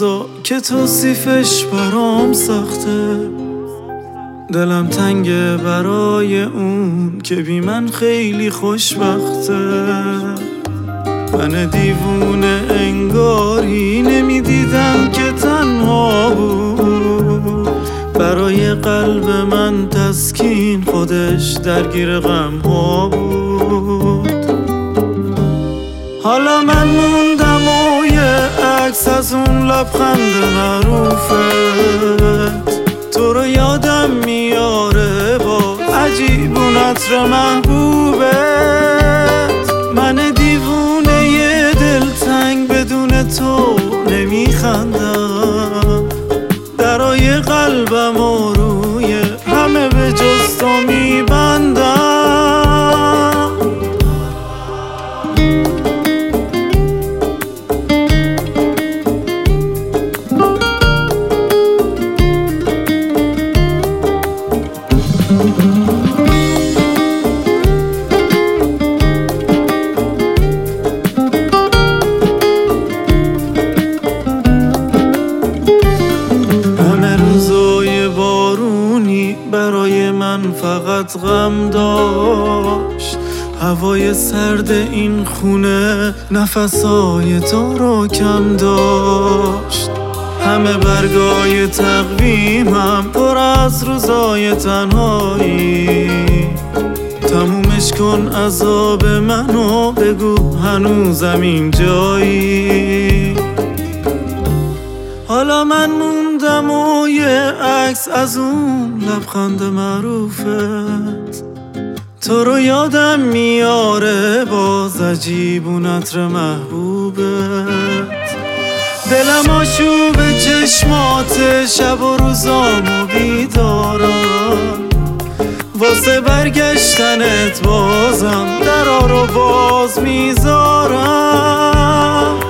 روزا که توصیفش برام سخته، دلم تنگه برای اون که بی من خیلی خوشبخته. من دیوونه انگاری نمیدیدم که تنها بود، برای قلب من تسکین خودش درگیر غم ها بود. حالا من موندم و یه عکس از اون لبخند معروفت، تو رو یادم میاره با عجیب اون عطر محبوبت. من دیوونه یه دلتنگ بدون تو نمیخندم، درای قلبم و روی همه به جز تو میبندم. برای من فقط غم داشت، هوای سرد این خونه نفسای تو رو کم داشت. همه برگای تقویمم پر از روزای تنهایی، تمومش کن عذاب منو بگو هنوزم اینجایی. حالا من موندم و یه عکس از اون لبخند معروفت، تو رو یادم میاره باز عجیب اون عطر محبوبت. دلم آشوب چشمات شب و روزامو بیدارم، واسه برگشتنت بازم درا رو باز میذارم.